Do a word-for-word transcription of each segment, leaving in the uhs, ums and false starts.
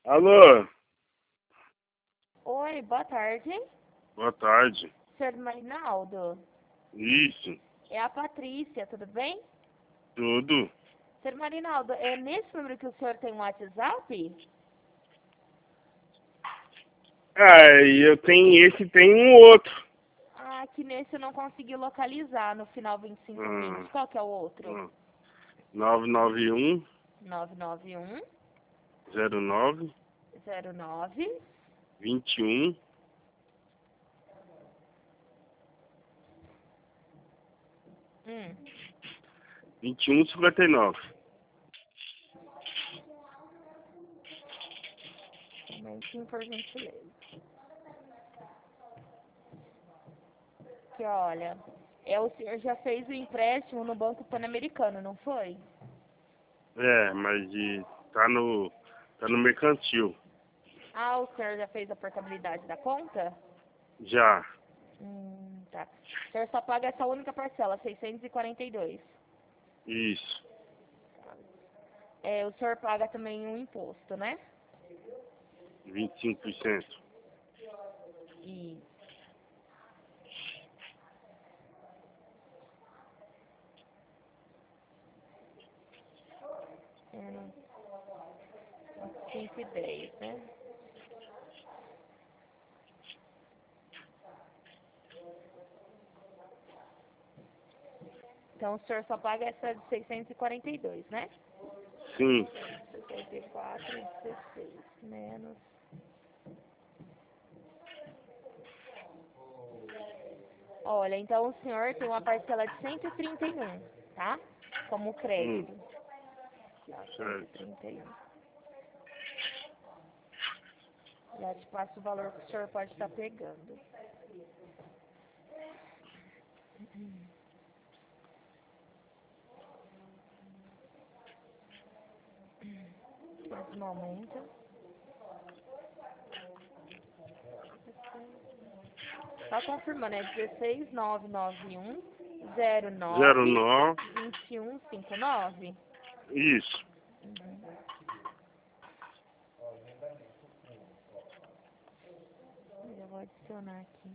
Alô? Oi, boa tarde. Boa tarde. Senhor Marinaldo? Isso, É a Patrícia, tudo bem? tudo. Senhor Marinaldo, é nesse número que o senhor tem um WhatsApp? Ah, eu tenho esse, tem um outro. Ah, que nesse eu não consegui localizar no final vinte e cinco Hum, vinte. Qual que é o outro? hum. nove nove um, nove nove um, zero nove, zero nove, vinte e um, um. vinte e um, cinquenta e nove. Momentinho, por gentileza. Que olha, é, o senhor já fez o empréstimo no Banco Pan-Americano, não foi? É, mas de, tá no, tá no mercantil. Ah, o senhor já fez a portabilidade da conta? Já, Hum, tá. O senhor só paga essa única parcela, seiscentos e quarenta e dois. isso, É, o senhor paga também um imposto, né? vinte e cinco por cento. E é, não- cinco e dez, né? Então o senhor só paga essa de seiscentos e quarenta e dois, né? Sim, sessenta e quatro e dezesseis menos. Olha, então o senhor tem uma parcela de cento e trinta e um, tá? Como hum, crédito. Ó, cento e certo. trinta e um. Já te passo o valor que o senhor pode estar pegando. Nesse momento. Só confirmando, é dezesseis nove nove um zero Zero nove nove, vinte e um cinquenta e nove. isso. Uhum. Eu já vou adicionar aqui.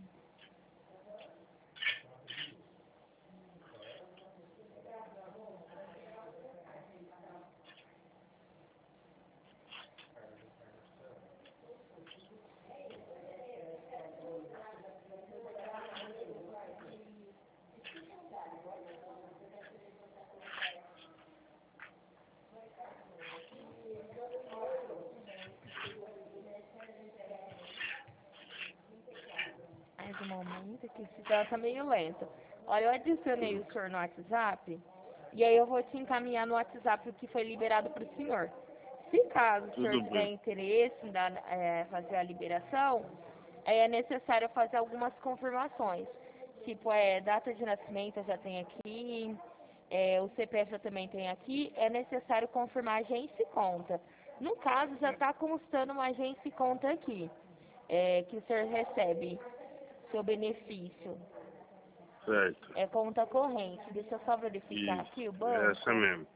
Mais um momento que esse sistema tá meio lento. Olha, eu adicionei o senhor no WhatsApp e aí eu vou te encaminhar no WhatsApp o que foi liberado para o senhor. Se caso o senhor Tudo tiver bem. interesse em dar, é, fazer a liberação, é necessário fazer algumas confirmações. Tipo, é, data de nascimento eu já tem aqui, é, o C P F eu também tenho aqui, é necessário confirmar agência e conta. No caso, já está constando uma agência e conta aqui, é, que o senhor recebe seu benefício. Certo. É conta corrente. Deixa eu só verificar aqui o Isso, é essa banco. mesmo.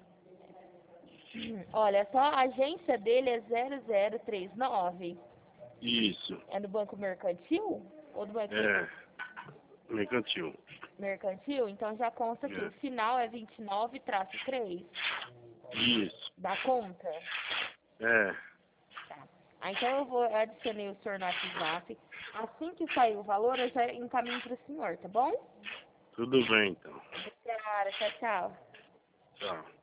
Olha, só a agência dele é zero zero três nove. Isso, É do Banco Mercantil? Ou do Banco é, mercantil. Mercantil? Então já consta aqui. O É, final é vinte e nove traço três isso, da conta. é, Tá. Ah, então eu vou adicionar o senhor no WhatsApp. Assim que sair o valor, eu já encaminho para o senhor, tá bom? tudo bem então. Obrigada, tchau, tchau. Tchau.